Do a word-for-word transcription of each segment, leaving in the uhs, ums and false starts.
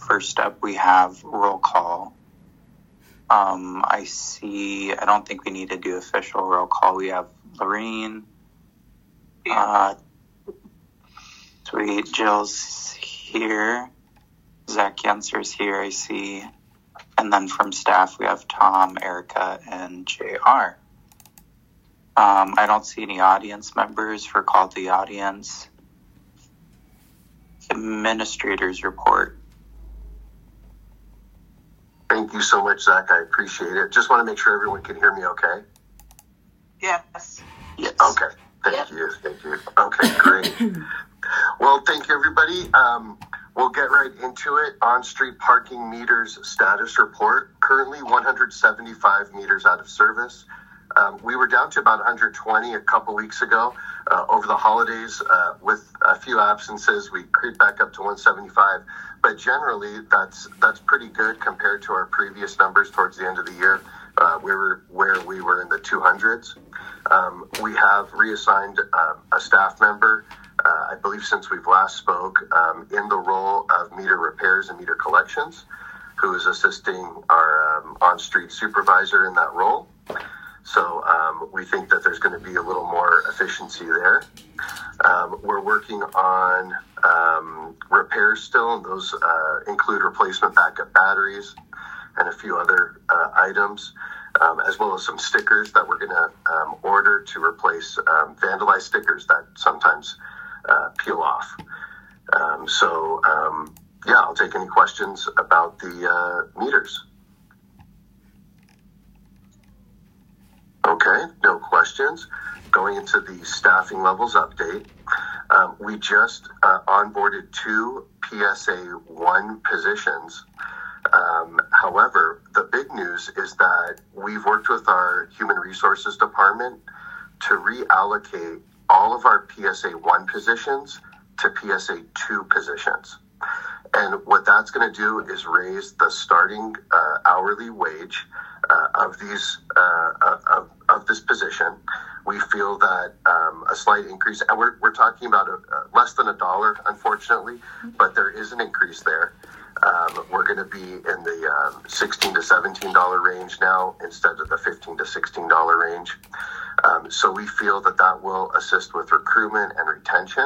first up, we have roll call. Um, I see, I don't think we need to do official roll call. We have Lorene. Uh, sweet. Jill's here. Zach Yenser's here, I see. And then from staff, we have Tom, Erica, and J R. Um, I don't see any audience members for call to the audience. Administrators report. Thank you so much, Zach. I appreciate it. Just want to make sure everyone can hear me okay? Yes. Yes. Okay. Thank Yep. you. Thank you. Okay, great. Well, thank you, everybody. Um, we'll get right into it. On-street parking meters status report. Currently one hundred seventy-five meters out of service. Um, we were down to about one hundred twenty a couple weeks ago. Uh, over the holidays, uh, with a few absences, we creeped back up to one seventy-five. But generally, that's that's pretty good compared to our previous numbers towards the end of the year. Uh, we were where we were in the two hundreds. Um, we have reassigned um, a staff member, uh, I believe since we've last spoke, um, in the role of meter repairs and meter collections, who is assisting our um, on-street supervisor in that role. So um, we think that there's going to be a little more efficiency there. Um, we're working on um, repairs still, and those uh, include replacement backup batteries and a few other uh, items, um, as well as some stickers that we're going to um, order to replace um, vandalized stickers that sometimes uh, peel off. Um, so, um, yeah, I'll take any questions about the uh, meters. Okay, no questions. Going into the staffing levels update, um, we just uh, onboarded two P S A one positions. Um, however, the big news is that we've worked with our Human Resources Department to reallocate all of our P S A one positions to P S A two positions. And what that's going to do is raise the starting uh, hourly wage uh, of these uh, of, of this position. We feel that um, a slight increase, and we're we're talking about a, a less than a dollar, unfortunately, but there is an increase there. Um, we're going to be in the um, sixteen to seventeen dollar range now instead of the fifteen to sixteen dollar range. Um, so we feel that that will assist with recruitment and retention.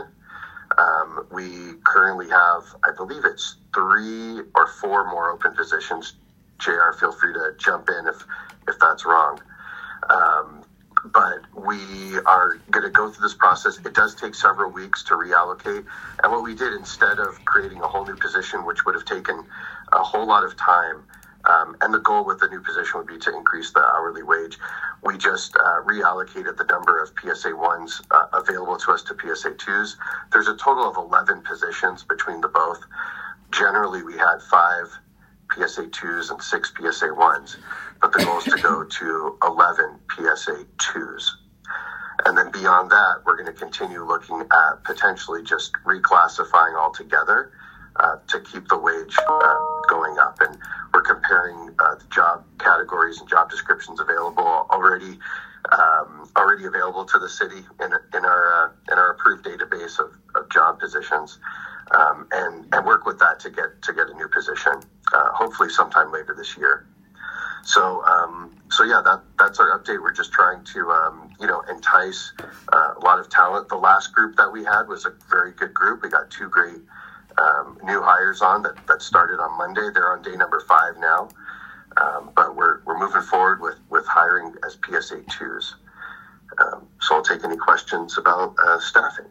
Um, we currently have, I believe it's three or four more open positions. J R, feel free to jump in if, if that's wrong. Um, but we are going to go through this process. It does take several weeks to reallocate. And what we did, instead of creating a whole new position, which would have taken a whole lot of time, um, and the goal with the new position would be to increase the hourly wage, we just uh, reallocated the number of P S A ones uh, available to us to P S A twos. There's a total of eleven positions between the both. Generally, we had five P S A twos and six P S A ones, but the goal is to go to eleven P S A twos. And then beyond that, we're going to continue looking at potentially just reclassifying altogether uh, to keep the wage uh, going up. And we're comparing uh, the job categories and job descriptions available already um, already available to the city in in our uh, in our approved database of, of job positions, um, and and work with that to get to get a new position, uh, hopefully sometime later this year. So um, so yeah, that that's our update. We're just trying to um, you know entice uh, a lot of talent. The last group that we had was a very good group. We got two great um, new hires on that, that started on Monday. They're on day number five now, um, but we're we're moving forward with with hiring as P S A twos. Um, so I'll take any questions about uh, staffing.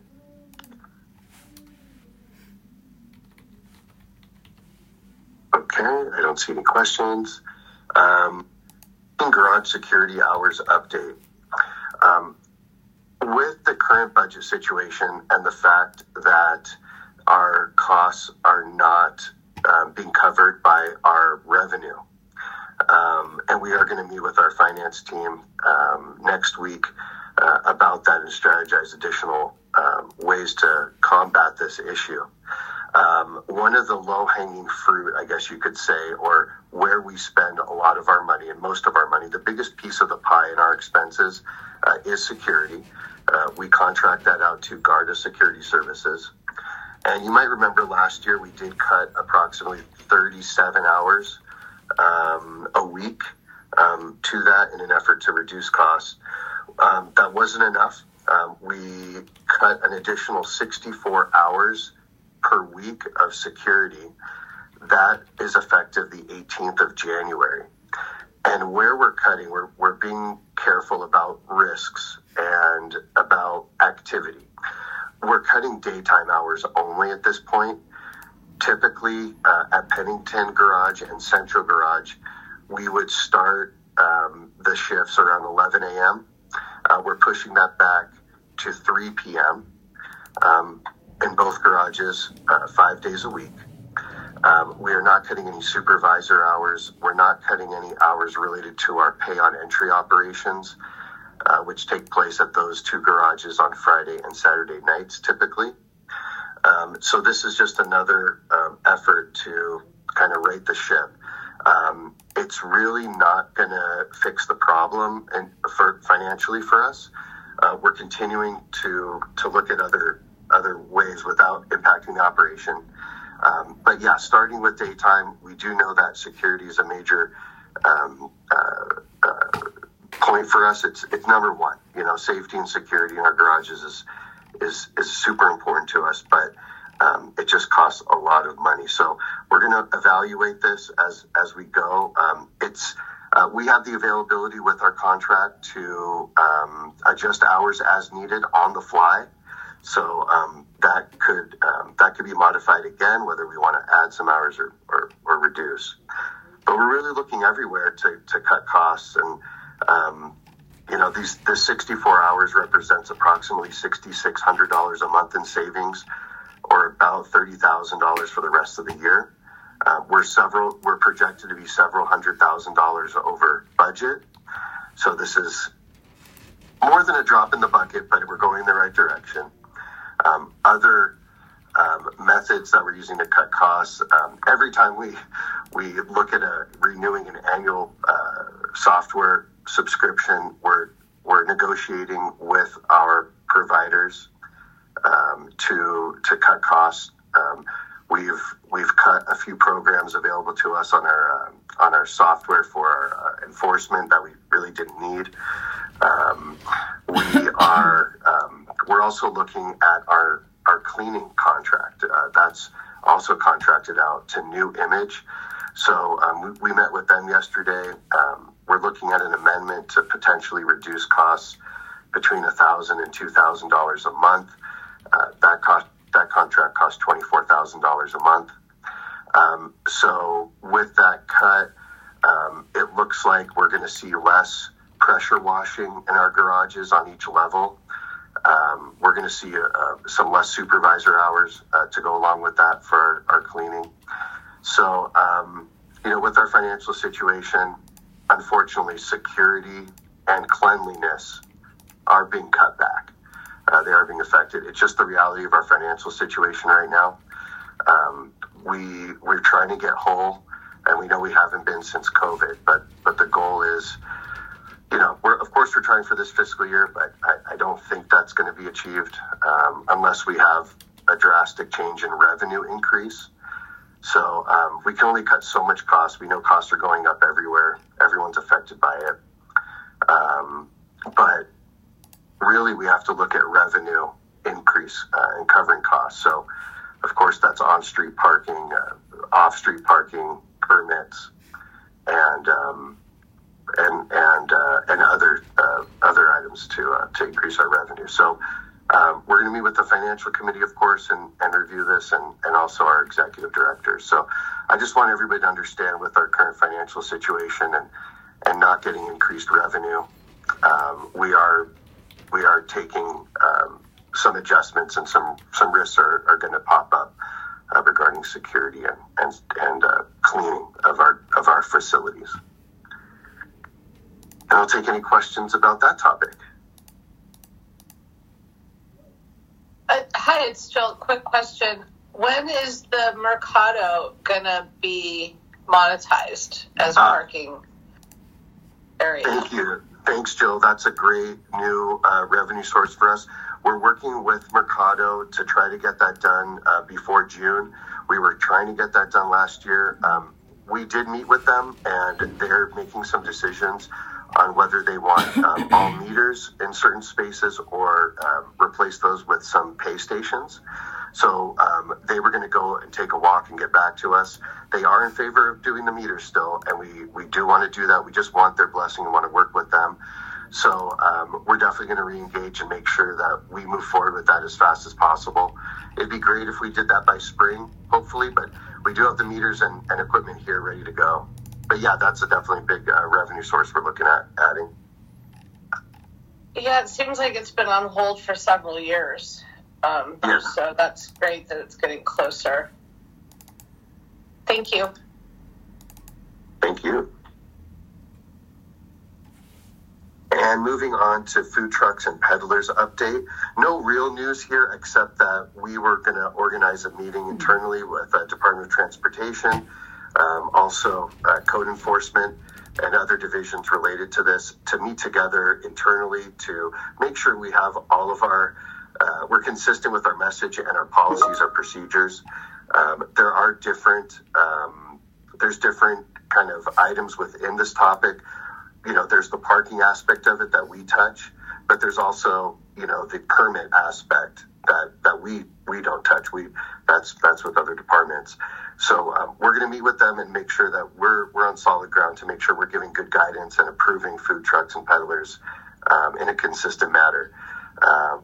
Okay, I don't see any questions. Um, garage security hours update. Um, with the current budget situation and the fact that our costs are not um, being covered by our revenue, um, and we are going to meet with our finance team um, next week uh, about that and strategize additional um, ways to combat this issue. Um, one of the low-hanging fruit, I guess you could say, or where we spend a lot of our money and most of our money, the biggest piece of the pie in our expenses uh, is security. Uh, we contract that out to Garda Security Services. And you might remember last year we did cut approximately thirty-seven hours um, a week um, to that in an effort to reduce costs. Um, that wasn't enough. Um, we cut an additional sixty-four hours per week of security. That is effective the eighteenth of January. And where we're cutting, we're, we're being careful about risks and about activity. We're cutting daytime hours only at this point. Typically, uh, at Pennington Garage and Central Garage, we would start um, the shifts around eleven a.m. Uh, we're pushing that back to three p.m. Um, in both garages, uh, five days a week. Um, we are not cutting any supervisor hours. We're not cutting any hours related to our pay on entry operations, uh, which take place at those two garages on Friday and Saturday nights typically. Um, so this is just another um, effort to kind of right the ship. Um, it's really not going to fix the problem and for financially for us. Uh, we're continuing to to look at other other ways without impacting the operation. Um, but yeah, starting with daytime, we do know that security is a major um, uh, uh, point for us. It's it's number one. You know, safety and security in our garages is is is super important to us, but um, it just costs a lot of money. So we're going to evaluate this as as we go. Um, it's uh, we have the availability with our contract to um, adjust hours as needed on the fly. So um, that could um, that could be modified again, whether we want to add some hours or, or, or reduce. But we're really looking everywhere to, to cut costs. And, um, you know, these this sixty-four hours represents approximately six thousand six hundred dollars a month in savings, or about thirty thousand dollars for the rest of the year. Uh, we're several we're projected to be several hundred thousand dollars over budget. So this is more than a drop in the bucket, but we're going in the right direction. Um, other um, methods that we're using to cut costs. Um, every time we we look at a renewing an annual uh, software subscription, we're we're negotiating with our providers um, to to cut costs. Um, we've we've cut a few programs available to us on our uh, on our software for our uh, enforcement that we really didn't need. Um, we are um, we're also looking at our our cleaning contract. Uh, that's also contracted out to New Image. So um, we, we met with them yesterday. Um, we're looking at an amendment to potentially reduce costs between a thousand and two thousand dollars a month. Uh, that cost that contract costs twenty four thousand dollars a month. Um, so with that cut, um, it looks like we're going to see less pressure washing in our garages on each level. Um, we're going to see uh, some less supervisor hours uh, to go along with that for our, our cleaning. So, um, you know, with our financial situation, unfortunately, security and cleanliness are being cut back. Uh, they are being affected. It's just the reality of our financial situation right now. Um, we, we're trying to get whole, and we know we haven't been since COVID, but, but the goal is, you know, we're, of course, we're trying for this fiscal year, but I, I don't think that's going to be achieved um, unless we have a drastic change in revenue increase. So um, we can only cut so much cost. We know costs are going up everywhere. Everyone's affected by it. Um, but really, we have to look at revenue increase uh, and covering costs. So, of course, that's on-street parking, uh, off-street parking permits, and um, and and uh, and other uh, other items to uh, to increase our revenue. So um, we're going to meet with the financial committee, of course, and, and review this, and, and also our executive directors. So I just want everybody to understand with our current financial situation and and not getting increased revenue, um, we are we are taking um, some adjustments, and some some risks are, are going to pop up uh, regarding security and and, and uh, cleaning of our of our facilities. And I'll take any questions about that topic. Uh, hi, it's Jill. Quick question. When is the Mercado going to be monetized as a Uh, parking area? Thank you. Thanks, Jill. That's a great new uh, revenue source for us. we're working with Mercado to try to get that done uh, before June. We were trying to get that done last year. Um, we did meet with them, and they're making some decisions on whether they want um, all meters in certain spaces or um, replace those with some pay stations. So um, they were going to go and take a walk and get back to us. They are in favor of doing the meters still, and we, we do want to do that. We just want their blessing and want to work with them. So um, we're definitely going to re-engage and make sure that we move forward with that as fast as possible. It'd be great if we did that by spring, hopefully, but we do have the meters and, and equipment here ready to go. But yeah, that's a definitely big uh, revenue source we're looking at adding. Yeah, it seems like it's been on hold for several years. Um, Yeah. So that's great that it's getting closer. Thank you. Thank you. And moving on to food trucks and peddlers update. No real news here except that we were going to organize a meeting internally with the Department of Transportation, um, also uh, code enforcement and other divisions related to this to meet together internally to make sure we have all of our, uh, we're consistent with our message and our policies, our procedures. Um, there are different, um, there's different kind of items within this topic. You know, there's the parking aspect of it that we touch, but there's also, you know, the permit aspect that, that we, we don't touch. We, that's, that's with other departments. So um, we're going to meet with them and make sure that we're, we're on solid ground to make sure we're giving good guidance and approving food trucks and peddlers um, in a consistent manner. Um,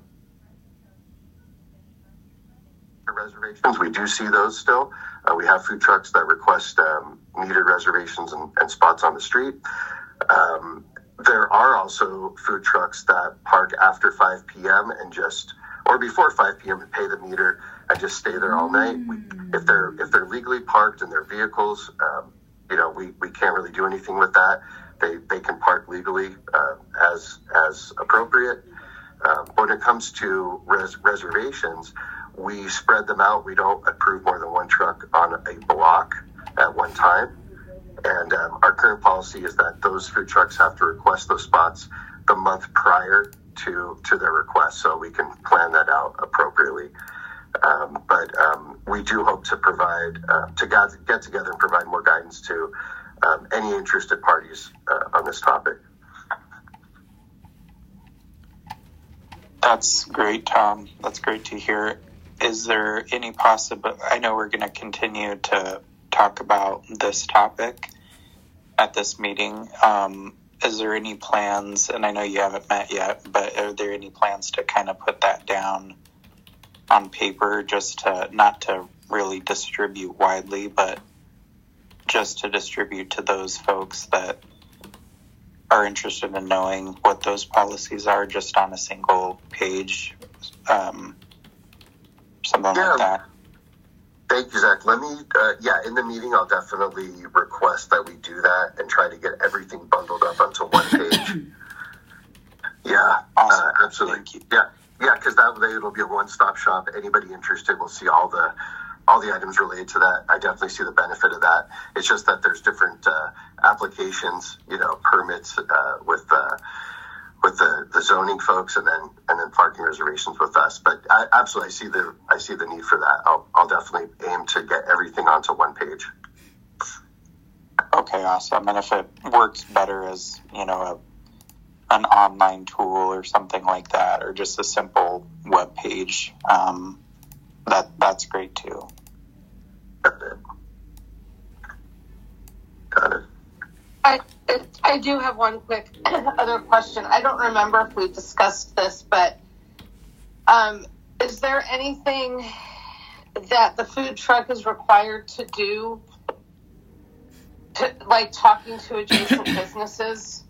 reservations, we do see those still. Uh, we have food trucks that request um, metered reservations and, and spots on the street. Um, there are also food trucks that park after five p.m. and just, or before five p.m. and pay the meter and just stay there all night. We, if they're if they're legally parked in their vehicles, um, you know, we, we can't really do anything with that. They they can park legally uh, as as appropriate. Um, when it comes to res- reservations, we spread them out. We don't approve more than one truck on a block at one time. And um, our current policy is that those food trucks have to request those spots the month prior to to their request, so we can plan that out appropriately. Um, but um, we do hope to provide, uh, to get, get together and provide more guidance to um, any interested parties uh, on this topic. That's great, Tom. That's great to hear. Is there any possible, I know we're going to continue to talk about this topic at this meeting. Um, is there any plans, and I know you haven't met yet, but are there any plans to kind of put that down on paper, just to, not to really distribute widely, but just to distribute to those folks that are interested in knowing what those policies are, just on a single page, um, something Yeah. like that? Thank you, Zach. Let me, uh, yeah, in the meeting, I'll definitely request that we do that and try to get everything bundled up onto one page. Yeah, Awesome. uh, absolutely. Thank you. Yeah, yeah, because that way it'll be a one-stop shop. Anybody interested will see all the all the items related to that. I definitely see the benefit of that. It's just that there's different uh, applications, you know, permits uh, with uh, with the, the zoning folks, and then and then parking reservations with us. But I absolutely I see the I see the need for that. I'll I'll definitely aim to get everything onto one page. Okay, awesome. And if it works better as, you know, a an online tool or something like that, or just a simple web page, um, that that's great too. Got it. Got it. I I do have one quick other question. I don't remember if we discussed this, but um, is there anything that the food truck is required to do, to, like talking to adjacent businesses?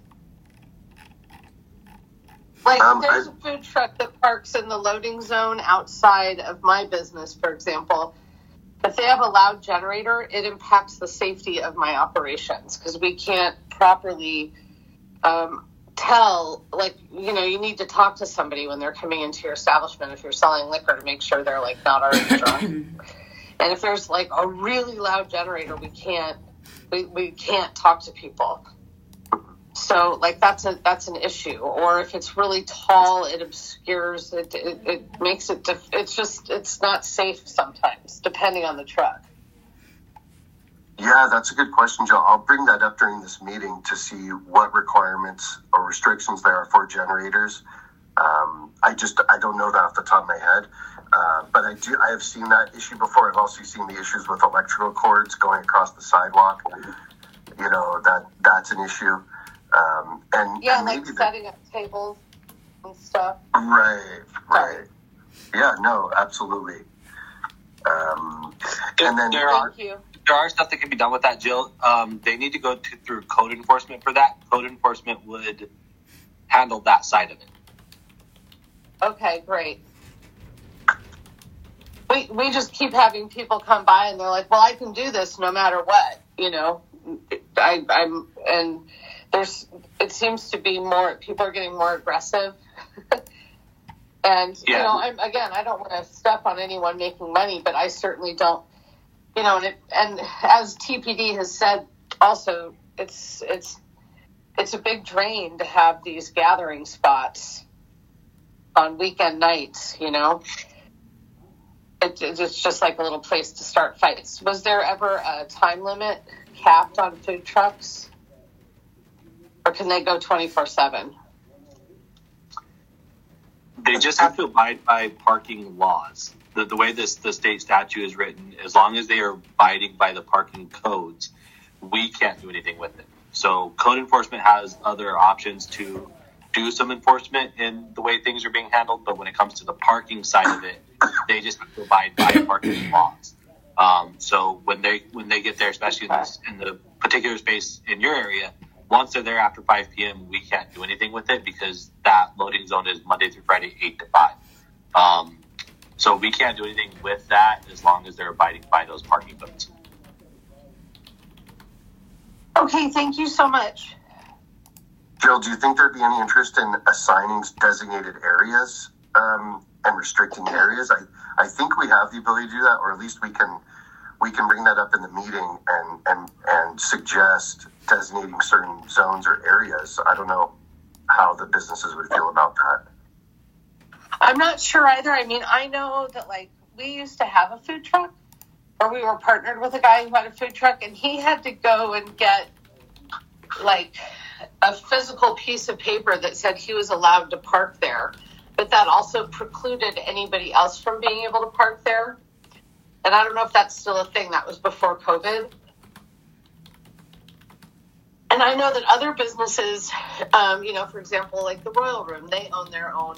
Like, Um, there's I- a food truck that parks in the loading zone outside of my business, for example. If they have a loud generator, it impacts the safety of my operations because we can't properly um, tell, like, you know, you need to talk to somebody when they're coming into your establishment if you're selling liquor to make sure they're, like, not already drunk. And if there's, like, a really loud generator, we can't, we, we can't talk to people. So, like, that's a that's an issue. Or if it's really tall, it obscures it. It, it makes it. Def- it's just it's not safe sometimes, depending on the truck. Yeah, that's a good question, Joe. I'll bring that up during this meeting to see what requirements or restrictions there are for generators. Um, I just I don't know that off the top of my head, uh, but I do. I have seen that issue before. I've also seen the issues with electrical cords going across the sidewalk. You know that that's an issue. Um, and yeah, and like setting up tables and stuff. Right, right. Sorry. Yeah, no, absolutely. Um, and then there are Thank you. there are stuff that can be done with that, Jill. Um, they need to go to, through code enforcement for that. Code enforcement would handle that side of it. Okay, great. We we just keep having people come by and they're like, "Well, I can do this no matter what," you know. I I'm and there's it seems to be more people are getting more aggressive. And Yeah. you know, I'm again, I don't want to step on anyone making money, but I certainly don't. You know, and it, and as T P D has said, also it's it's it's a big drain to have these gathering spots on weekend nights. You know, it, it's just like a little place to start fights. Was there ever a time limit capped on food trucks, or can they go twenty-four seven? They just have to abide by parking laws. The, the way this the state statute is written, as long as they are abiding by the parking codes, we can't do anything with it. So code enforcement has other options to do some enforcement in the way things are being handled, but when it comes to the parking side of it, they just have to abide by parking laws. Um, so when they when they get there, especially in, this, in the particular space in your area, once they're there after five p.m., we can't do anything with it because that loading zone is Monday through Friday, eight to five. Um, so we can't do anything with that as long as they're abiding by those parking codes. Okay, thank you so much. Jill, do you think there'd be any interest in assigning designated areas um, and restricting areas? I, I think we have the ability to do that, or at least we can we can bring that up in the meeting and and, and suggest designating certain zones or areas. I don't know how the businesses would feel about that. I'm not sure either. I mean, I know that, like, we used to have a food truck, or we were partnered with a guy who had a food truck, and he had to go and get, like, a physical piece of paper that said he was allowed to park there. But that also precluded anybody else from being able to park there. And I don't know if that's still a thing. That was before COVID. And I know that other businesses, um, you know, for example, like the Royal Room, they own their own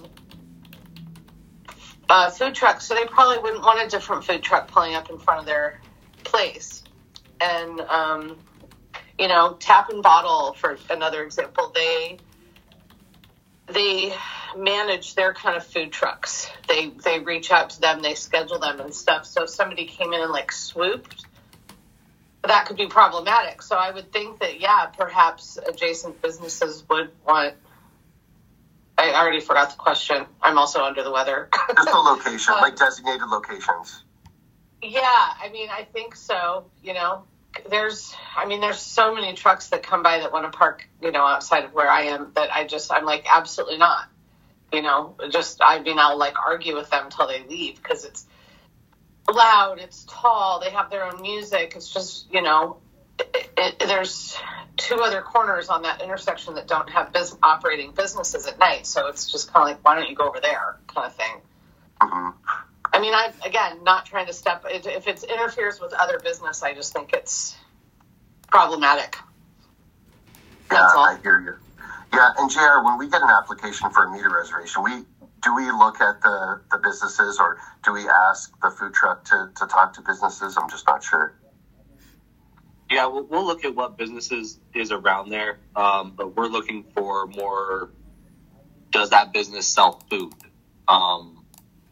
uh, food truck. So they probably wouldn't want a different food truck pulling up in front of their place. And, um, you know, Tap and Bottle, for another example, they they manage their kind of food trucks. They they reach out to them, they schedule them and stuff. So if somebody came in and, like, swooped, that could be problematic. So I would think that, yeah, perhaps adjacent businesses would want... I already forgot the question. I'm also under the weather. Just a location, like designated locations. Yeah, I mean, I think so. You know, there's, I mean, there's so many trucks that come by that want to park, you know, outside of where I am that I just, I'm like, absolutely not. You know, just, I mean, I'll, like, argue with them until they leave because it's loud, it's tall, they have their own music. It's just, you know, it, it, there's two other corners on that intersection that don't have business, operating businesses at night. So it's just kind of like, why don't you go over there kind of thing. Mm-hmm. I mean, I, again, not trying to step, if it interferes with other business, I just think it's problematic. Yeah, That's all. I hear you. Yeah, and J R, when we get an application for a meter reservation, we do we look at the, the businesses or do we ask the food truck to, to talk to businesses? I'm just not sure. Yeah, we'll, we'll look at what businesses is around there, um, but we're looking for more, does that business sell food? Um,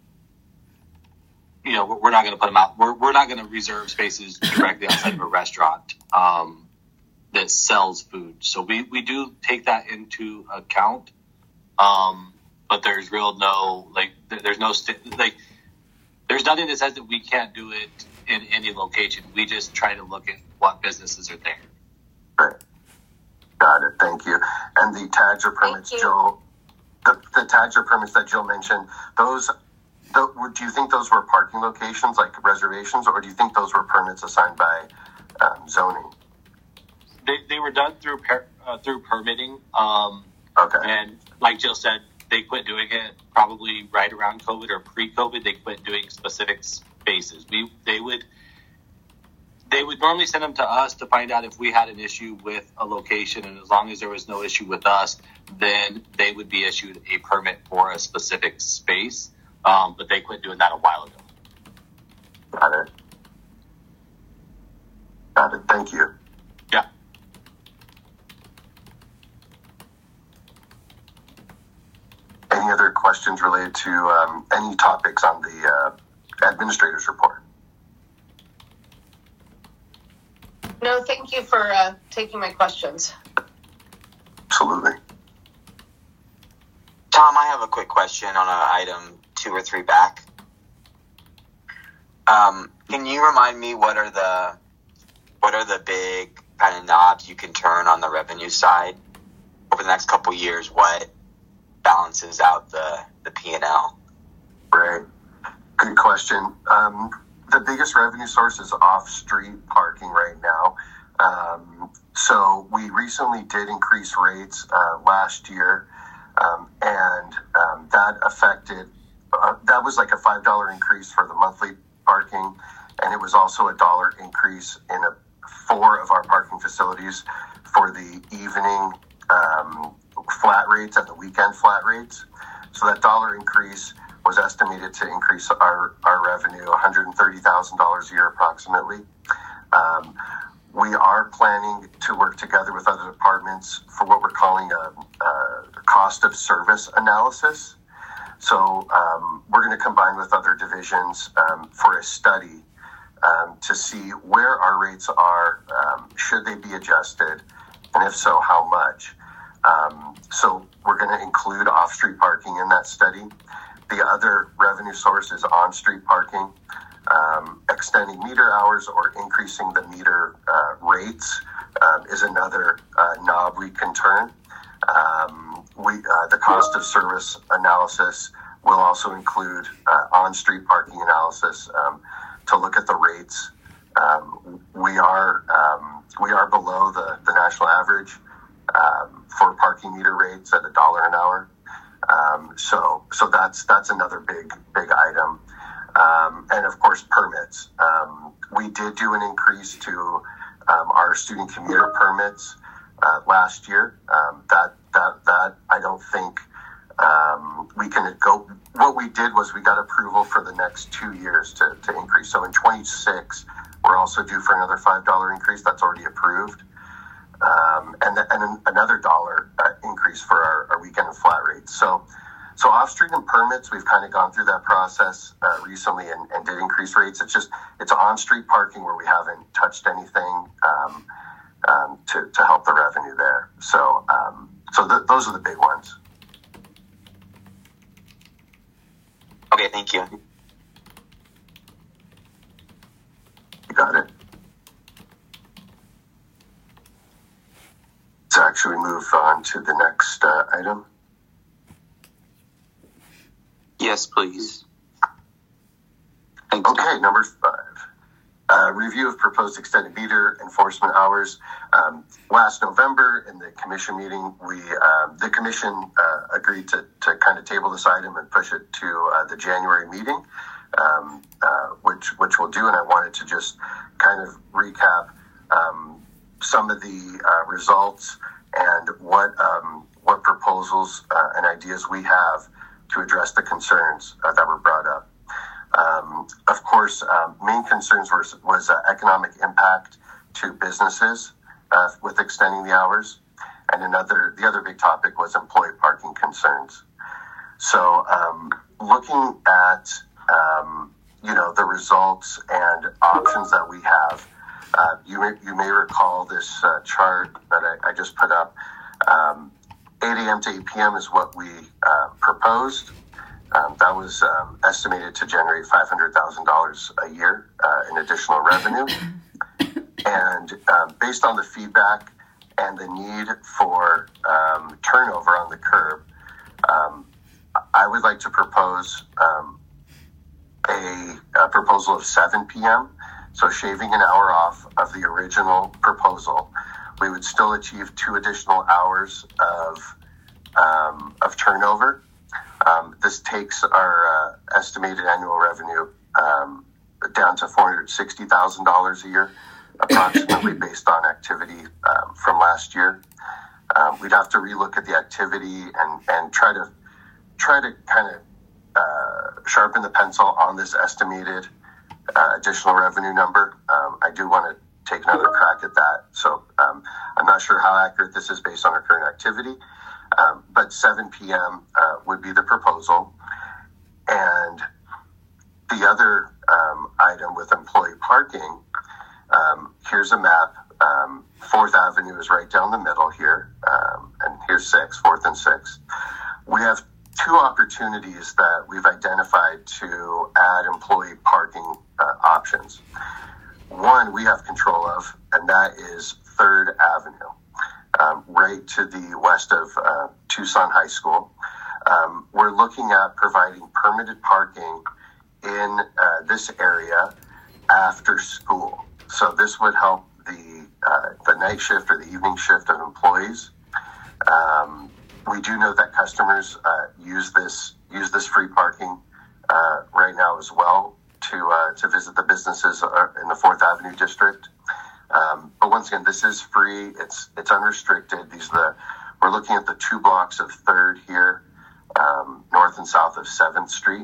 you know, we're, we're not going to put them out. We're, we're not going to reserve spaces directly outside of a restaurant um, that sells food. So we, we do take that into account, um, but there's real no, like, there's no, st- like, there's nothing that says that we can't do it in any location. We just try to look at what businesses are there. Right. Got it. Thank you. And the tags or permits, Jill, the, the tags or permits that Jill mentioned, those, the, do you think those were parking locations, like reservations, or do you think those were permits assigned by um, zoning? They, they were done through per, uh, through permitting. Um, okay. And like Jill said, they quit doing it probably right around COVID or pre-COVID. They quit doing specific spaces. We they would they would normally send them to us to find out if we had an issue with a location, and as long as there was no issue with us, then they would be issued a permit for a specific space. Um, but they quit doing that a while ago. Got it. Got it. Thank you. Yeah. Any other questions related to um, any topics on the uh, administrator's report? No, thank you for uh, taking my questions. Absolutely. Tom, I have a quick question on an item two or three back. Um, can you remind me what are the what are the big kind of knobs you can turn on the revenue side over the next couple of years? What balances out the, the P and L? Right. Good question. Um, the biggest revenue source is off-street parking right now. Um, so we recently did increase rates uh, last year, um, and um, that affected, uh, that was like a five dollar increase for the monthly parking, and it was also a dollar increase in a, four of our parking facilities for the evening um, flat rates and the weekend flat rates. So that dollar increase was estimated to increase our, our revenue one hundred thirty thousand dollars a year approximately. Um, we are planning to work together with other departments for what we're calling a, a cost of service analysis. So um, we're going to combine with other divisions um, for a study um, to see where our rates are, um, should they be adjusted, and if so, how much. Um, so we're going to include off-street parking in that study. The other revenue source is on-street parking, um, extending meter hours or increasing the meter uh, rates um, is another uh, knob we can turn. Um, we uh, the cost of service analysis will also include uh, on-street parking analysis um, to look at the rates. Um, we are um, we are below the, the national average um, for parking meter rates at a dollar an hour. Um, so, so that's, that's another big, big item. Um, and of course, permits. Um, we did do an increase to, um, our student commuter permits, uh, last year. Um, that, that, that I don't think, um, we can go, what we did was we got approval for the next two years to, to increase. So in twenty-six, we're also due for another five dollar increase. That's already approved. Um, and, the, and another dollar uh, increase for our, our weekend and flat rates. So, so off-street and permits, we've kind of gone through that process uh, recently and, and did increase rates. It's just, it's on-street parking where we haven't touched anything um, um, to, to help the revenue there. So, um, so th- those are the big ones. Okay, thank you. You got it. Zach, should we move on to the next uh, item? Yes, please. Thanks. Okay, number five. Uh, review of proposed extended meter enforcement hours. Um, last November in the commission meeting, we uh, the commission uh, agreed to, to kind of table this item and push it to uh, the January meeting, um, uh, which which we'll do. And I wanted to just kind of recap um, some of the uh, results and what um, what proposals uh, and ideas we have to address the concerns uh, that were brought up. Um, of course, um, main concerns was, was uh, economic impact to businesses uh, with extending the hours, and another the other big topic was employee parking concerns. So, um, looking at um, you know the results and options that we have. Uh, you may, you may recall this uh, chart that I, I just put up. Um, eight a.m. to eight p.m. is what we uh, proposed. Um, that was um, estimated to generate five hundred thousand dollars a year uh, in additional revenue. And um, based on the feedback and the need for um, turnover on the curb, um, I would like to propose um, a, a proposal of seven p.m., so shaving an hour off of the original proposal. We would still achieve two additional hours of um, of turnover. Um, this takes our uh, estimated annual revenue um, down to four hundred sixty thousand dollars a year, approximately, based on activity um, from last year. Um, we'd have to relook at the activity and, and try to try to kind of uh, sharpen the pencil on this estimated uh, additional revenue number. Um, I do want to take another crack at that. So um, I'm not sure how accurate this is based on our current activity, um, but seven p.m. Uh, would be the proposal. And the other um, item with employee parking, um, here's a map. Um, Fourth Avenue is right down the middle here, um, and here's Sixth, Fourth and Sixth. We have two opportunities that we've identified to add employee parking uh, options. One we have control of, and that is Third Avenue, um, right to the west of uh, Tucson High School. Um, we're looking at providing permitted parking in uh, this area after school. So this would help the uh, the night shift or the evening shift of employees. Um, we do know that customers uh, use this use this free parking uh, right now as well to uh, to visit the businesses in the Fourth Avenue district. Um, but once again, this is free. It's it's unrestricted. These are the we're looking at the two blocks of Third here, um, north and south of Seventh Street.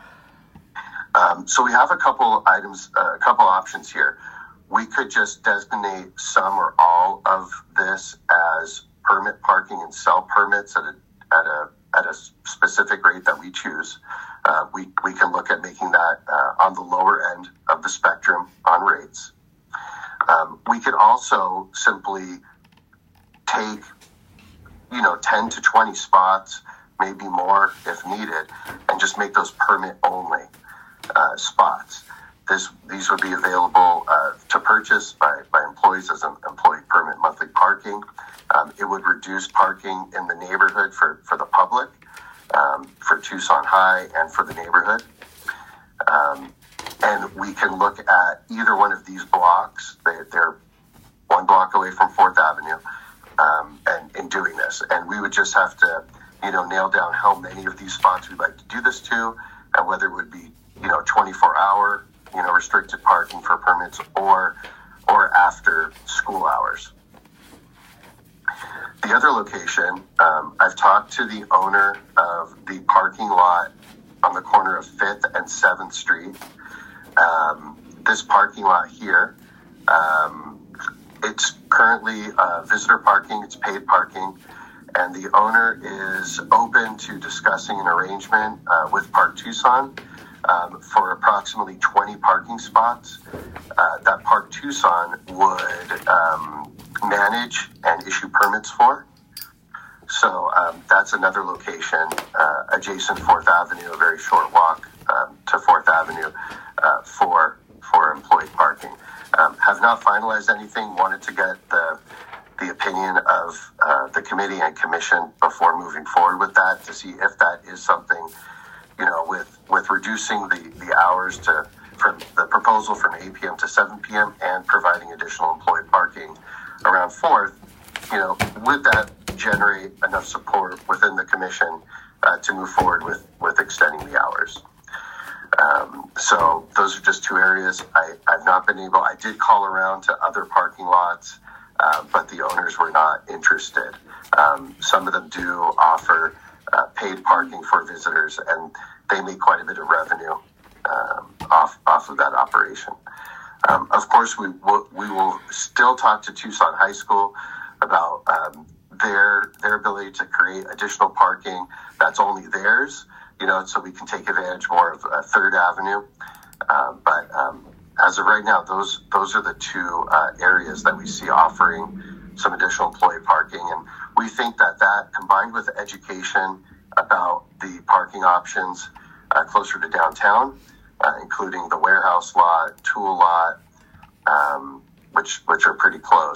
Um, so we have a couple items, uh, a couple options here. We could just designate some or all of this as permit parking and sell permits at a at a at a specific rate that we choose. Uh, we we can look at making that uh, on the lower end of the spectrum on rates. Um, we could also simply take, you know, ten to twenty spots, maybe more if needed, and just make those permit only uh, spots. This, these would be available uh, to purchase by, by employees as an employee permit monthly parking. Um, it would reduce parking in the neighborhood for, for the public, um, for Tucson High and for the neighborhood. Um, and we can look at either one of these blocks. They, they're one block away from Fourth Avenue, um, and in doing this. And we would just have to, you know, nail down how many of these spots we'd like to do this to, and whether it would be, you know, twenty-four hour, you know, restricted parking for permits or or after school hours. The other location, um, I've talked to the owner of the parking lot on the corner of Fifth and Seventh Street. Um, this parking lot here, um, it's currently uh, visitor parking, it's paid parking, and the owner is open to discussing an arrangement uh, with Park Tucson Um, for approximately twenty parking spots uh, that Park Tucson would um, manage and issue permits for. So um, that's another location uh, adjacent Fourth Avenue, a very short walk um, to Fourth Avenue uh, for for employee parking. Um, have not finalized anything. Wanted to get the the opinion of uh, the committee and commission before moving forward with that to see if that is something, you know, with, with reducing the, the hours to from the proposal from eight p.m. to seven p.m. and providing additional employee parking around Fourth, you know, would that generate enough support within the commission uh, to move forward with, with extending the hours? Um, so those are just two areas. I, I've not been able, I did call around to other parking lots, uh, but the owners were not interested. Um, some of them do offer Uh, paid parking for visitors, and they make quite a bit of revenue um, off off of that operation. Um, of course, we will, we will still talk to Tucson High School about um, their their ability to create additional parking that's only theirs, you know, so we can take advantage more of uh, Third Avenue. Uh, but um, as of right now, those those are the two uh, areas that we see offering some additional employee parking, and we think that that, combined with education about the parking options uh, closer to downtown, uh, including the warehouse lot, tool lot, um, which which are pretty close, close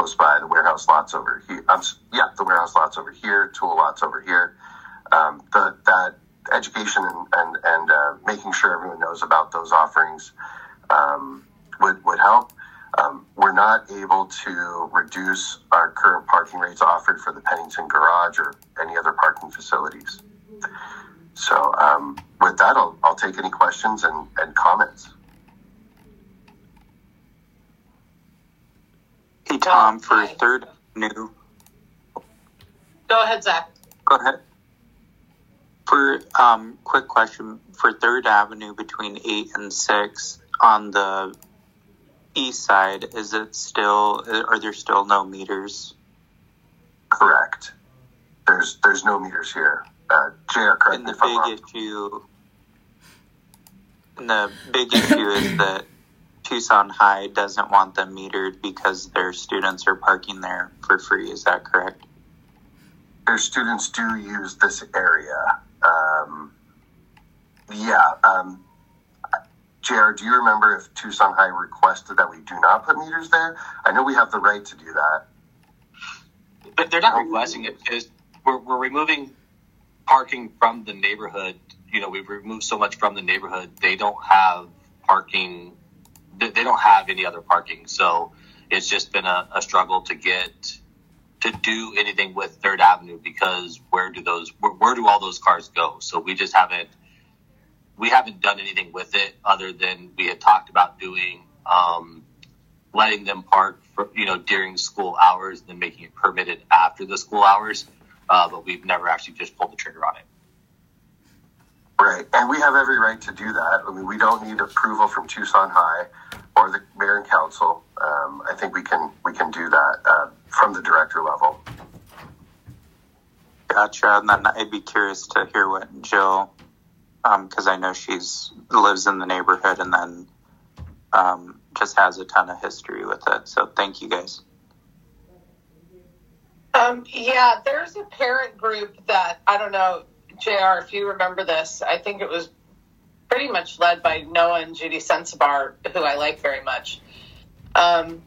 close by, the warehouse lots over here. Um, yeah, the warehouse lots over here, tool lots over here. Um, the, that education and, and, and uh, making sure everyone knows about those offerings um, would, would help. Um, we're not able to reduce our current parking rates offered for the Pennington Garage or any other parking facilities. So um, with that, I'll, I'll take any questions and, and comments. Hey, Tom, for Third Avenue. Go ahead, Zach. Go ahead. For um, quick question, for Third Avenue between eight and six on the east side, is it still, are there still no meters? Correct. There's there's no meters here. Uh, J R, correct and me the if I'm wrong. big issue, and the big issue is that Tucson High doesn't want them metered because their students are parking there for free. Is that correct? Their students do use this area. Um, yeah. Um, J R, do you remember if Tucson High requested that we do not put meters there? I know we have the right to do that. But they're not requesting it because we're, we're removing parking from the neighborhood. You know, we've removed so much from the neighborhood. They don't have parking. They don't have any other parking. So it's just been a, a struggle to get to do anything with Third Avenue because where do those where, where do all those cars go? So we just haven't we haven't done anything with it other than we had talked about doing um, letting them park for, you know, during school hours and then making it permitted after the school hours. Uh, but we've never actually just pulled the trigger on it. Right, and we have every right to do that. I mean, we don't need approval from Tucson High or the mayor and council. Um, I think we can we can do that uh, from the director level. Gotcha. And then I'd be curious to hear what Jill, because um, I know she's lives in the neighborhood and then um, just has a ton of history with it. So thank you guys. Um, yeah, there's a parent group that, I don't know, J R, if you remember this, I think it was pretty much led by Noah and Judy Sensabar, who I like very much. Um,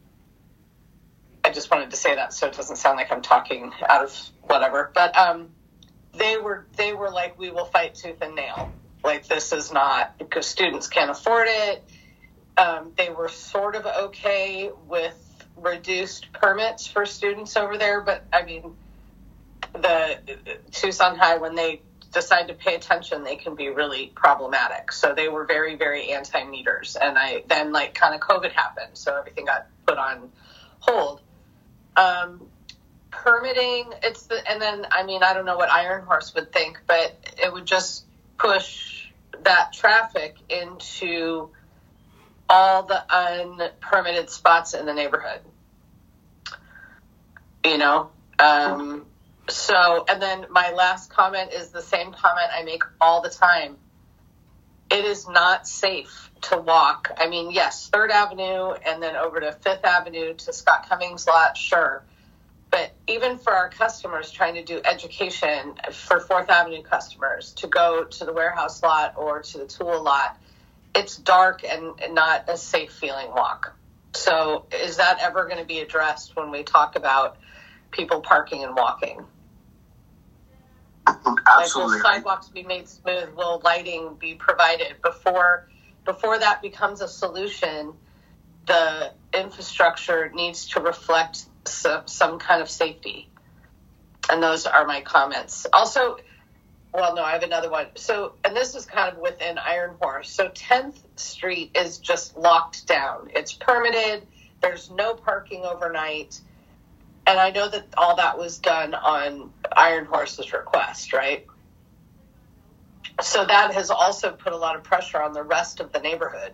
I just wanted to say that so it doesn't sound like I'm talking out of whatever. But um, they were they were like, we will fight tooth and nail. Like, this is not, because students can't afford it. Um, they were sort of okay with reduced permits for students over there, but I mean, the Tucson High, when they decide to pay attention, they can be really problematic. So they were very, very anti-meters. And I then like kind of COVID happened. So everything got put on hold. Um, permitting, it's the, and then, I mean, I don't know what Iron Horse would think, but it would just push that traffic into all the unpermitted spots in the neighborhood. You know? Um, So, and then my last comment is the same comment I make all the time. It is not safe to walk. I mean, yes, Third Avenue and then over to Fifth Avenue to Scott Cummings lot, sure. But even for our customers trying to do education, for Fourth Avenue customers to go to the warehouse lot or to the tool lot, it's dark and not a safe feeling walk. So is that ever going to be addressed when we talk about people parking and walking? Absolutely. Like, will sidewalks be made smooth? Will lighting be provided? Before before that becomes a solution, the infrastructure needs to reflect some, some kind of safety. And those are my comments. Also, well, no, I have another one. So, and this is kind of within Iron Horse. So tenth Street is just locked down. It's permitted. There's no parking overnight. And I know that all that was done on Iron Horse's request, right? So that has also put a lot of pressure on the rest of the neighborhood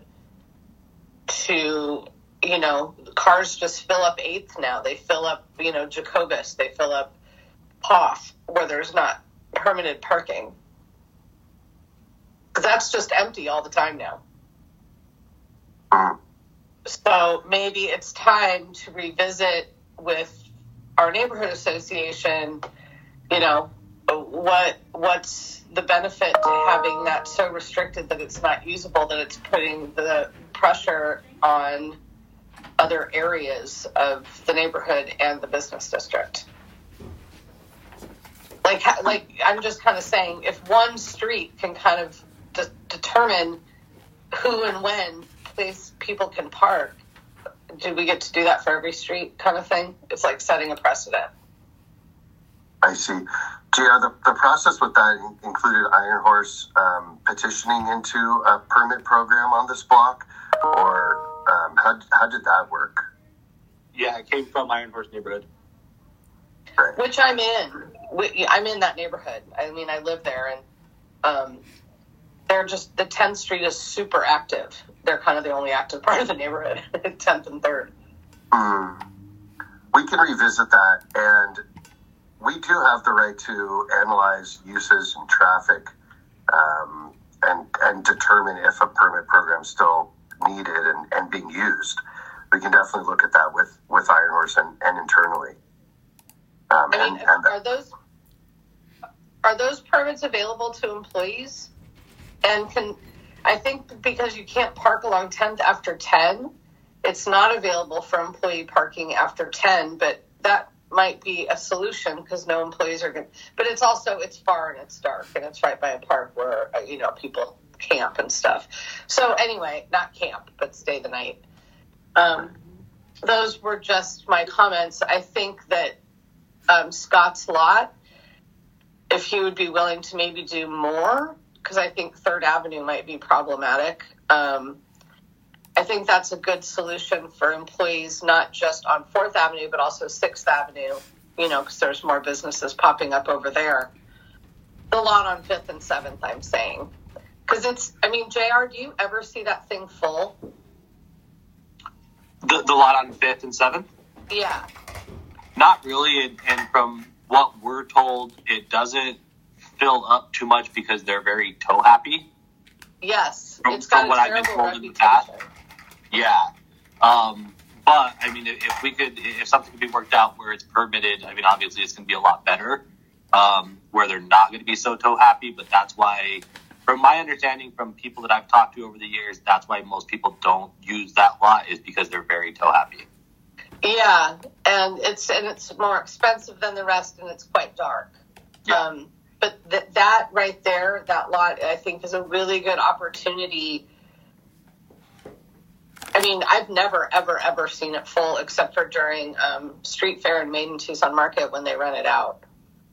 to, you know, cars just fill up eighth now. They fill up, you know, Jacobus. They fill up Hoff, where there's not permitted parking. Because that's just empty all the time now. So maybe it's time to revisit with our neighborhood association, you know, what what's the benefit to having that so restricted that it's not usable, that it's putting the pressure on other areas of the neighborhood and the business district. Like, like I'm just kind of saying, if one street can kind of de- determine who and when place people can park, do we get to do that for every street kind of thing? It's like setting a precedent. I see. J R, the, the process with that in- included Iron Horse um, petitioning into a permit program on this block, or um, how, how did that work? Yeah, it came from Iron Horse neighborhood. Right. Which I'm in. We- I'm in that neighborhood. I mean, I live there, and um, they're just, the tenth Street is super active. They're kind of the only active part of the neighborhood, tenth and third. Mm. We can revisit that, and we do have the right to analyze uses and traffic um, and, and determine if a permit program is still needed and, and being used. We can definitely look at that with, with Iron Horse and, and internally. Um, I mean, and, and are those are those permits available to employees? And can I think because you can't park along tenth after ten, it's not available for employee parking after ten. But that might be a solution because no employees are good. But it's also it's far and it's dark and it's right by a park where you know people camp and stuff. So anyway, not camp, but stay the night. Um, those were just my comments. I think that. Um, Scott's lot, if he would be willing to maybe do more, because I think Third Avenue might be problematic. Um, I think that's a good solution for employees, not just on Fourth Avenue, but also Sixth Avenue, you know, because there's more businesses popping up over there. The lot on Fifth and Seventh, I'm saying. Because it's, I mean, J R, do you ever see that thing full? The, the lot on Fifth and Seventh? Yeah. Not really, and, and from what we're told, it doesn't fill up too much because they're very tow happy. Yes, From, it's got from a what I've been terrible told in the past. reputation. Yeah, um, but I mean, if, if we could, if something could be worked out where it's permitted, I mean, obviously it's going to be a lot better. Um, where they're not going to be so tow happy, but that's why, from my understanding from people that I've talked to over the years, that's why most people don't use that lot is because they're very tow happy. Yeah, and it's and it's more expensive than the rest, and it's quite dark. Yeah. Um, but th- that right there, that lot, I think, is a really good opportunity. I mean, I've never, ever, ever seen it full except for during um, Street Fair and Maiden Tucson Market when they rent it out.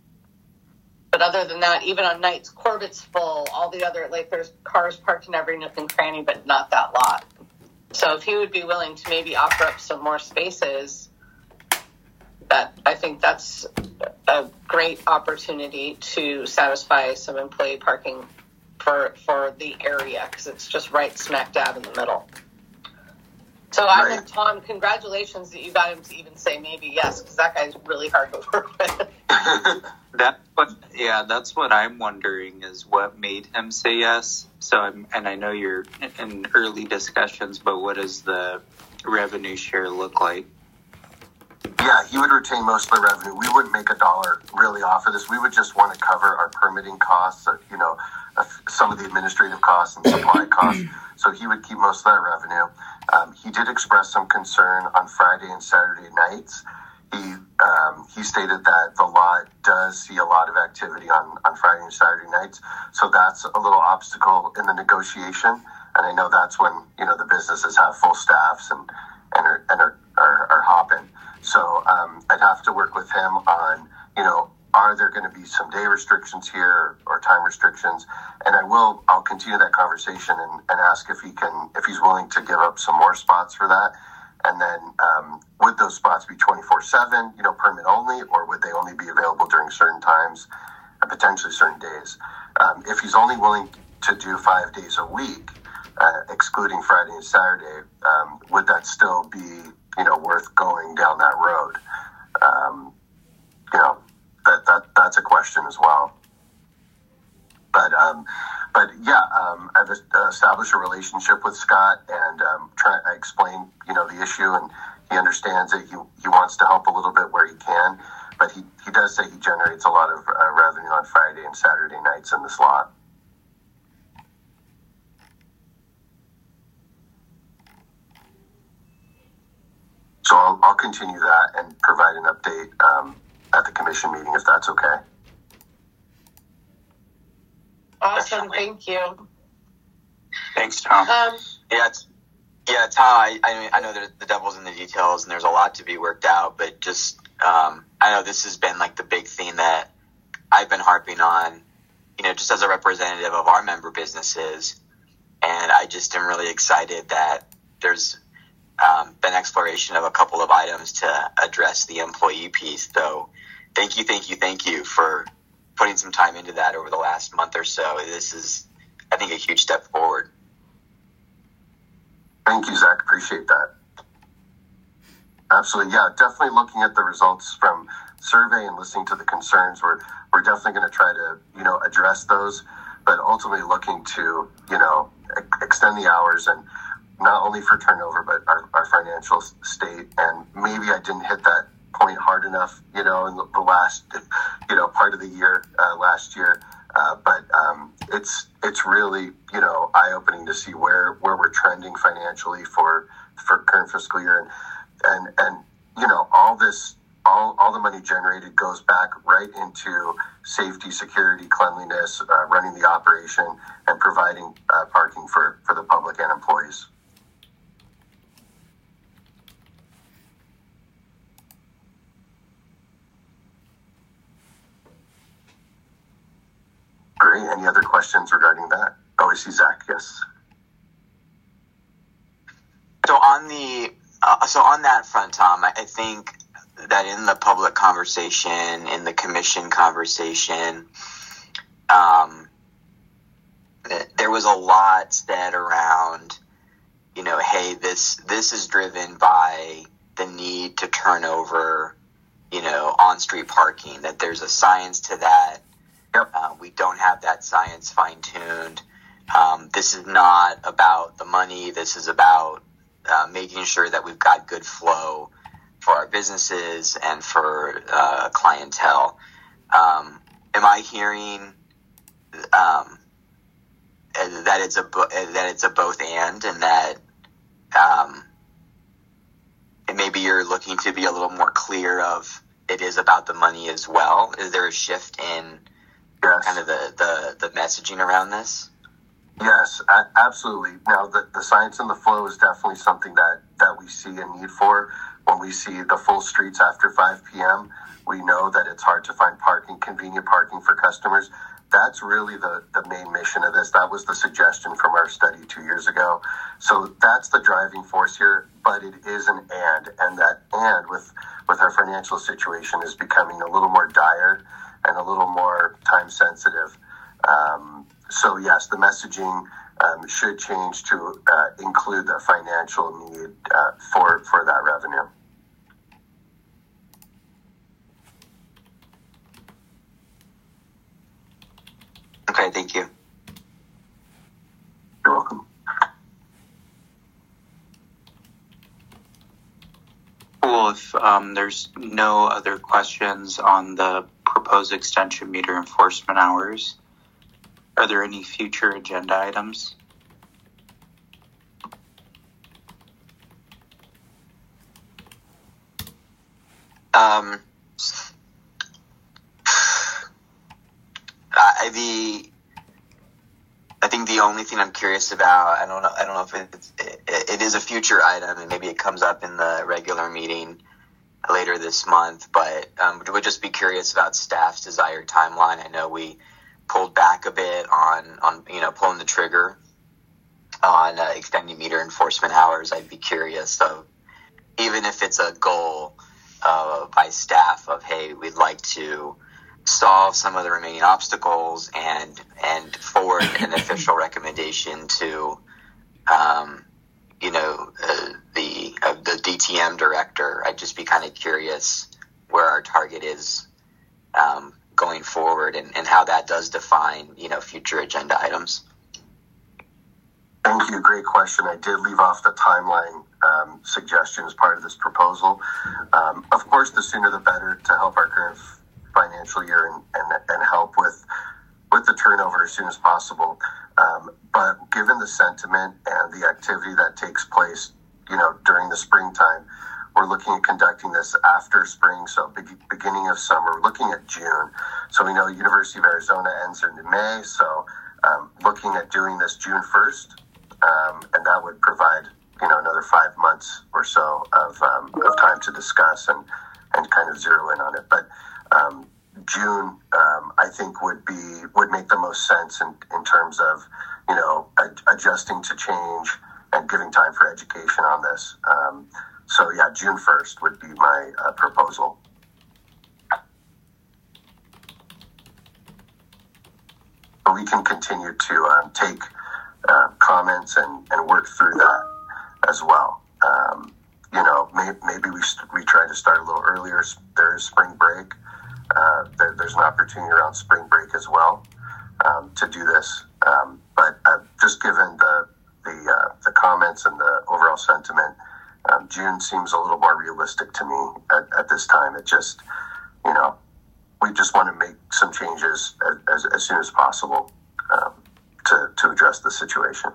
But other than that, even on nights, Corbett's full. All the other, like, there's cars parked in every nook and cranny, but not that lot. So if he would be willing to maybe offer up some more spaces, that I think that's a great opportunity to satisfy some employee parking for for the area because it's just right smack dab in the middle. So I Right. mean, Tom, congratulations that you got him to even say maybe yes, because that guy's really hard to work with. That, but yeah, that's what I'm wondering is what made him say yes. So, I'm, and I know you're in early discussions, but what does the revenue share look like? Yeah, he would retain most of the revenue. We wouldn't make a dollar really off of this. We would just want to cover our permitting costs, uh, you know, uh, some of the administrative costs and supply costs. So he would keep most of that revenue. Um, he did express some concern on Friday and Saturday nights. He um, he stated that the lot does see a lot of activity on, on Friday and Saturday nights. So that's a little obstacle in the negotiation. And I know that's when, you know, the businesses have full staffs and, and, are, and are, are, are hopping. So um, I'd have to work with him on, you know, are there going to be some day restrictions here or time restrictions? And I will, I'll continue that conversation and, and ask if he can, if he's willing to give up some more spots for that. And then um, would those spots be twenty-four seven, you know, permit only, or would they only be available during certain times and potentially certain days? Um, if he's only willing to do five days a week, uh, excluding Friday and Saturday, um, would that still be, you know, worth going down that road? Um, you know, that, that that's a question as well. But um, but yeah, um, I've established a relationship with Scott and um, try. I explain, you know, the issue, and he understands that he he wants to help a little bit where he can. But he, he does say he generates a lot of uh, revenue on Friday and Saturday nights in this lot. so I'll continue that and provide an update um, at the commission meeting if that's okay. Awesome, thank you. Thanks, Tom. Um, Yeah, it's, yeah, Tom, I, I, I know that the devil's in the details and there's a lot to be worked out, but just, um, I know this has been like the big theme that I've been harping on, you know, just as a representative of our member businesses. And I just am really excited that there's um, been exploration of a couple of items to address the employee piece. So thank you, thank you, thank you for putting some time into that over the last month or so. This is, I think, a huge step forward. Thank you, Zach. Appreciate that. Absolutely. Yeah, definitely looking at the results from survey and listening to the concerns. We're, we're definitely going to try to, you know, address those, but ultimately looking to, you know, extend the hours and not only for turnover, but our, our financial state. And maybe I didn't hit that point hard enough, you know, in the, the last, you know, part of the year, uh, last year. Uh, but um, it's it's really, you know, eye-opening to see where, where we're trending financially for for current fiscal year. And, and, and you know, all this, all, all the money generated goes back right into safety, security, cleanliness, uh, running the operation, and providing uh, parking for, for the public and employees. Great. Any other questions regarding that? Oh, I see Zach. Yes. So on the uh, so on that front, Tom, I, I think that in the public conversation, in the commission conversation, um, there was a lot said around, you know, hey, this this is driven by the need to turn over, you know, on-street parking. That there's a science to that. Yep. Uh, we don't have that science fine-tuned. Um, this is not about the money. This is about uh, making sure that we've got good flow for our businesses and for uh, clientele. Um, am I hearing um, that it's a bo- that it's a both and, and that um, and maybe you're looking to be a little more clear of it is about the money as well? Is there a shift in Yes. kind of the, the, the messaging around this? Yes, a- absolutely. Now, the, the science and the flow is definitely something that, that we see a need for. When we see the full streets after five p.m., we know that it's hard to find parking, convenient parking for customers. That's really the, the main mission of this. That was the suggestion from our study two years ago. So that's the driving force here, but it is an and, and that and with, with our financial situation is becoming a little more dire and a little more time sensitive. Um, so yes, the messaging um, should change to uh, include the financial need uh, for for that revenue. Okay, thank you. You're welcome. Cool. If um, there's no other questions on the proposed extension meter enforcement hours, are there any future agenda items? Um, I, the I think the only thing I'm curious about, I don't know, I don't know if it's, it, it is a future item, and maybe it comes up in the regular meeting later this month, but um, would just be curious about staff's desired timeline. I know we pulled back a bit on, on you know, pulling the trigger on uh, extending meter enforcement hours. I'd be curious of, even if it's a goal uh, by staff of, hey, we'd like to solve some of the remaining obstacles and and forward an official recommendation to, um, you know, uh, the uh, the D T M director. I'd just be kind of curious where our target is um, going forward and, and how that does define, you know, future agenda items. Thank you. Great question. I did leave off the timeline um, suggestion as part of this proposal. Um, of course, the sooner the better to help our current financial year and, and, and help with with the turnover as soon as possible. Um, but given the sentiment and the activity that takes place, you know, during the springtime, we're looking at conducting this after spring, so be- beginning of summer. We're looking at June. So we know University of Arizona ends in May, so um, looking at doing this June first, um, and that would provide, you know, another five months or so of um, of time to discuss and, and kind of zero in on it. But um, June, um, I think, would be would make the most sense in, in terms of, you know, ad- adjusting to change and giving time for education on this. Um, so, yeah, June first would be my uh, proposal. But we can continue to um, take uh, comments and, and work through that as well. Um, you know, may, maybe we st- we try to start a little earlier. There is spring break. Uh, there, there's an opportunity around spring break as well um, to do this. Um, but uh, just given the the, uh, the comments and the overall sentiment, um, June seems a little more realistic to me at, at this time. It just, you know, we just want to make some changes as, as, as soon as possible um, to, to address the situation.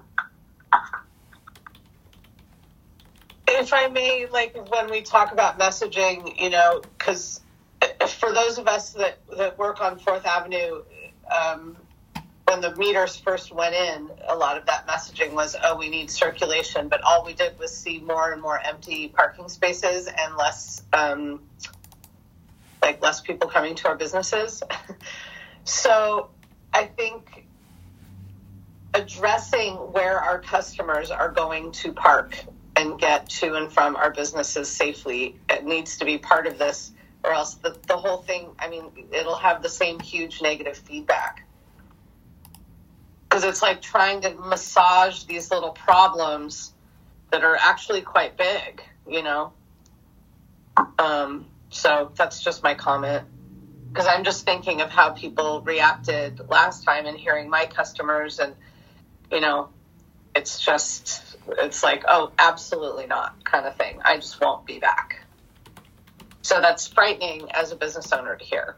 If I may, like when we talk about messaging, you know, because for those of us that, that work on Fourth Avenue, um, when the meters first went in, a lot of that messaging was, oh, we need circulation. But all we did was see more and more empty parking spaces and less, um, like less people coming to our businesses. So I think addressing where our customers are going to park and get to and from our businesses safely, it needs to be part of this, or else the, the whole thing, I mean, it'll have the same huge negative feedback. Because it's like trying to massage these little problems that are actually quite big, you know? Um, so that's just my comment. Because I'm just thinking of how people reacted last time and hearing my customers, and, you know, it's just, it's like, oh, absolutely not kind of thing. I just won't be back. So that's frightening as a business owner to hear.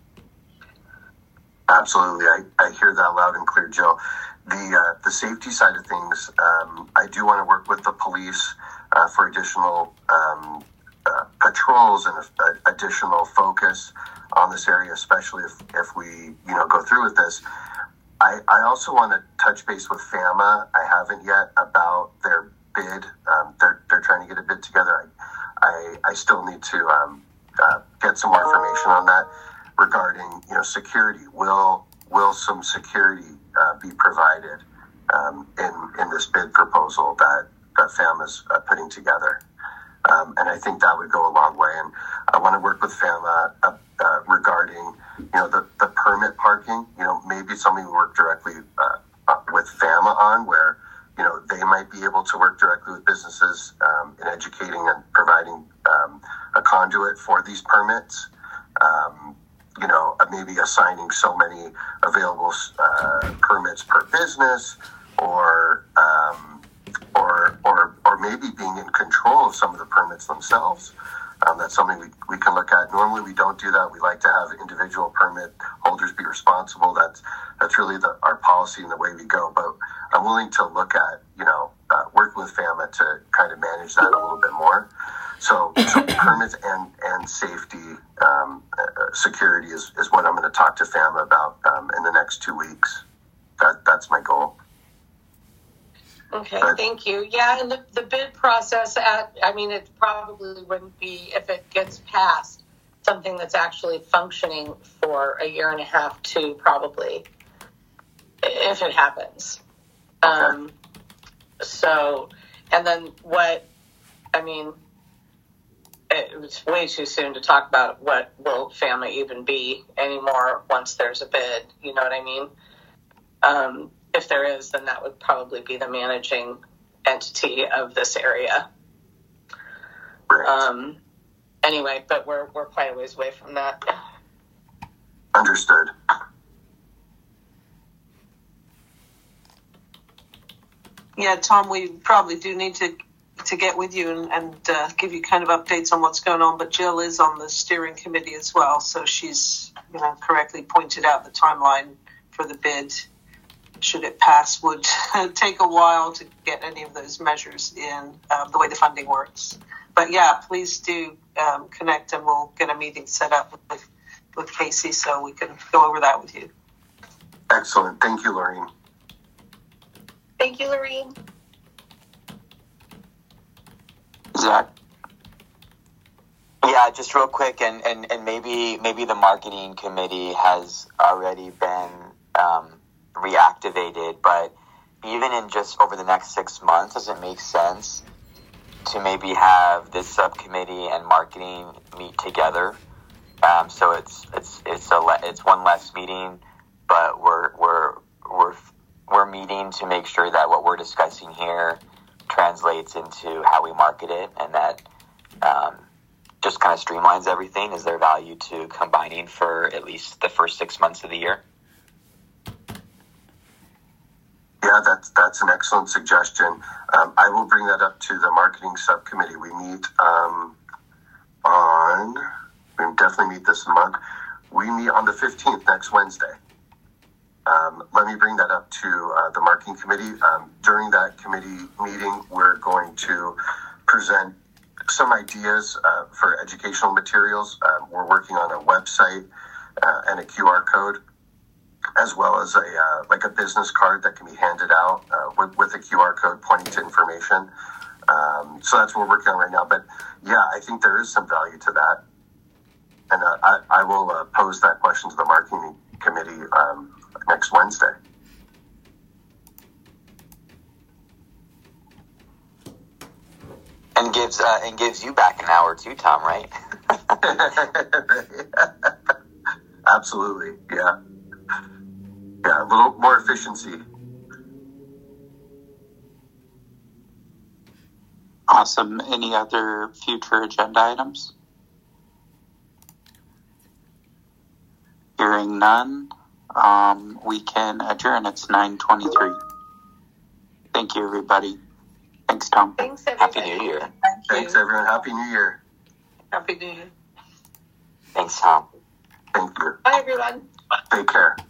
Absolutely. I, I hear that loud and clear, Jill. The uh, the safety side of things, um, I do want to work with the police uh, for additional um, uh, patrols and uh, additional focus on this area, especially if, if we, you know, go through with this. I, I also want to touch base with FAMA. I haven't yet about their bid. Um, they're they're trying to get a bid together. I I, I still need to um, uh, get some more information on that. Regarding, you know, security, will will some security uh, be provided um, in in this bid proposal that that FAMA's uh, putting together? Um, and I think that would go a long way. And I want to work with FAMA uh, uh, regarding, you know, the, the permit parking. You know, maybe something we work directly uh, uh, with FAMA on, where, you know, they might be able to work directly with businesses um, in educating and providing um, a conduit for these permits. Um, you know, maybe assigning so many available uh, permits per business, or um, or or or maybe being in control of some of the permits themselves. Um, that's something we, we can look at. Normally, we don't do that. We like to have individual permit holders be responsible. That's that's really the, our policy and the way we go. But I'm willing to look at, you know, uh, working with FAMA to kind of manage that a little bit more. So, so permits and, and safety, um, uh, security is, is what I'm going to talk to FAMA about um, in the next two weeks. That that's my goal. Okay, but, thank you. Yeah, and the, the bid process, at, I mean, it probably wouldn't be, if it gets passed, something that's actually functioning for a year and a half, two, probably, if it happens. Okay. Um, so, and then what, I mean, it's way too soon to talk about what will FAMA even be anymore once there's a bid. You know what I mean? Um, if there is, then that would probably be the managing entity of this area. Right. Um, anyway, but we're we're quite a ways away from that. Understood. Yeah, Tom, we probably do need to to get with you and, and uh, give you kind of updates on what's going on. But Jill is on the steering committee as well, so she's, you know, correctly pointed out the timeline for the bid, should it pass, would take a while to get any of those measures in, um, the way the funding works. but yeah, please do um, connect, and we'll get a meeting set up with with Casey so we can go over that with you. Excellent. Thank you, Lorraine. Thank you, Lorraine. Zach? Yeah, just real quick, and, and, and maybe maybe the marketing committee has already been um, reactivated, but even in just over the next six months, does it make sense to maybe have this subcommittee and marketing meet together? Um, so it's it's it's a le- it's one less meeting, but we're we're we're we're meeting to make sure that what we're discussing here translates into how we market it, and that um, just kind of streamlines everything. Is there value to combining for at least the first six months of the year? Yeah, that's that's an excellent suggestion. Um, I will bring that up to the marketing subcommittee. We meet um, on, we definitely meet this month. We meet on the fifteenth, next Wednesday. Um, let me bring that up to uh, the marketing committee. Um, during that committee meeting, we're going to present some ideas uh, for educational materials. Um, we're working on a website uh, and a Q R code, as well as a uh, like a business card that can be handed out uh, with, with a Q R code pointing to information. Um, so that's what we're working on right now. But yeah, I think there is some value to that. And uh, I, I will uh, pose that question to the marketing committee um, next Wednesday. And gives uh, and gives you back an hour too, Tom, right? Absolutely, yeah. Yeah, a little more efficiency. Awesome. Any other future agenda items? Hearing none, um, we can adjourn. It's nine twenty-three. Thank you, everybody. Thanks, Tom. Thanks, everybody. Happy New Year. Thank Thanks, you. everyone. Happy New Year. Happy New Year. Thanks, Tom. Thank you. Bye, everyone. Take care.